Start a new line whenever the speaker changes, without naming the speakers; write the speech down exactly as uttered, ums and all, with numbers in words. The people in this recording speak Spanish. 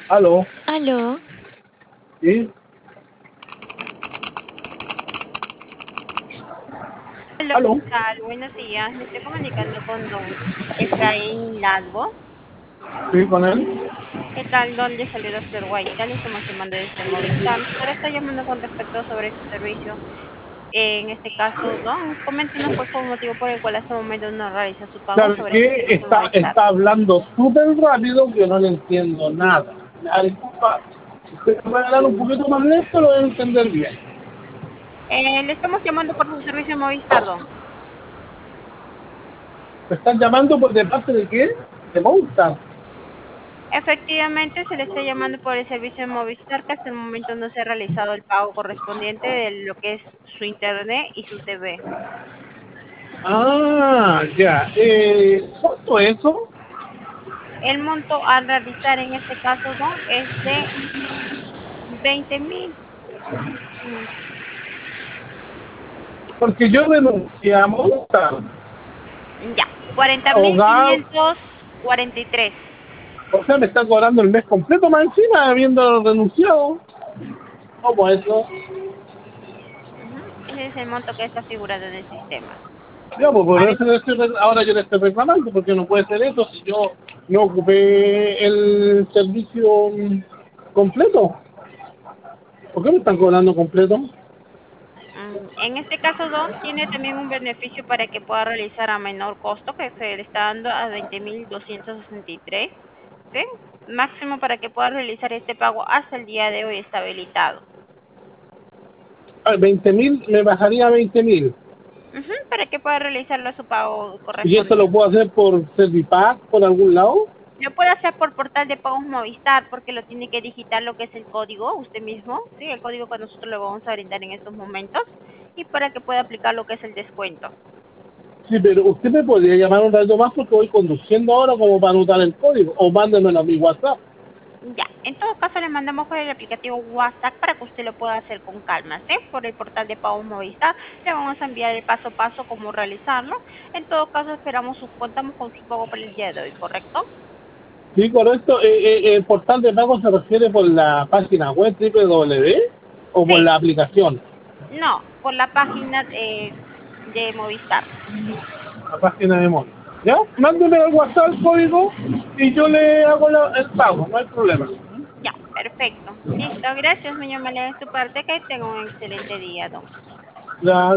Aló,
Aló,
¿sí?
Hola, ¿qué
Aló,
tal? Buenos días. Me estoy comunicando con don Efraín Ladbo.
sí, con él.
¿Qué tal? Don le saluda Flor Guaita. Le estamos llamando desde Movistar. Ahora está llamando con respecto sobre su servicio. En este caso, don, coméntenos cuál fue el motivo por el cual hasta el momento no realiza su pago
¿Sabe
sobre su
qué?
servicio
Está,
Movistar.
está hablando súper rápido que no le entiendo nada. Ah, disculpa, usted me va a hablar un poquito más lento, lo voy a entender bien.
Eh, le estamos llamando por su servicio Movistar, don.
¿Me están llamando por de parte de qué? De Movistar.
Efectivamente, se le está llamando por el servicio de Movistar, que hasta el momento no se ha realizado el pago correspondiente de lo que es su internet y su T V.
Ah, ya. Eh, ¿cuánto es eso?
El monto a realizar en este caso, don, es de veinte mil. Mm,
Porque yo renuncié a Movistar.
Ya, cuarenta mil
Abogado,
quinientos cuarenta y tres.
o sea, me está cobrando el mes completo más encima, habiendo renunciado. ¿Cómo eso?
Ujú, ese es el monto que está figurado en el sistema.
Ya, pues por
Ahora,
eso le estoy re- ahora yo le estoy reclamando, porque no puede ser eso si yo no ocupé el servicio mm, completo. ¿Por qué me están cobrando completo?
mm, en este caso, don, tiene también un beneficio para que pueda realizar a menor costo, que se le está dando a veinte mil doscientos sesenta y tres. ¿Sí? Máximo para que pueda realizar este pago hasta el día de hoy está habilitado.
Ah, veinte mil, me bajaría a veinte mil.
Ujú, para que pueda realizarlo a su pago
¿Y eso lo
correspondiente.
puedo hacer por Servipack, por algún lado?
Lo puede hacer por portal de pagos Movistar porque lo tiene que digitar lo que es el código usted mismo, sí, el código que nosotros le vamos a brindar en estos momentos y para que pueda aplicar lo que es el descuento.
Sí, pero usted me podría llamar un rato más porque voy conduciendo ahora como para anotar el código. O mándemelo a mi WhatsApp.
Ya, en todo caso le mandamos por el aplicativo WhatsApp para que usted lo pueda hacer con calma, ¿sí? Por el portal de pagos Movistar le vamos a enviar el paso a paso cómo realizarlo. En todo caso esperamos su, contamos con su pago para el día de hoy, ¿correcto?
Sí, correcto. Eh, eh, ¿el portal de pago se refiere por la página web doble u doble u doble u o por
Sí,
la aplicación?
no, por la página de, de Movistar.
La página de móvil. ¿Ya? Mándeme al WhatsApp el código y yo le hago la- el pago, no hay problema.
Ya, perfecto. Listo, gracias, señor Malena, de su parte, que tenga un excelente día, don.
La,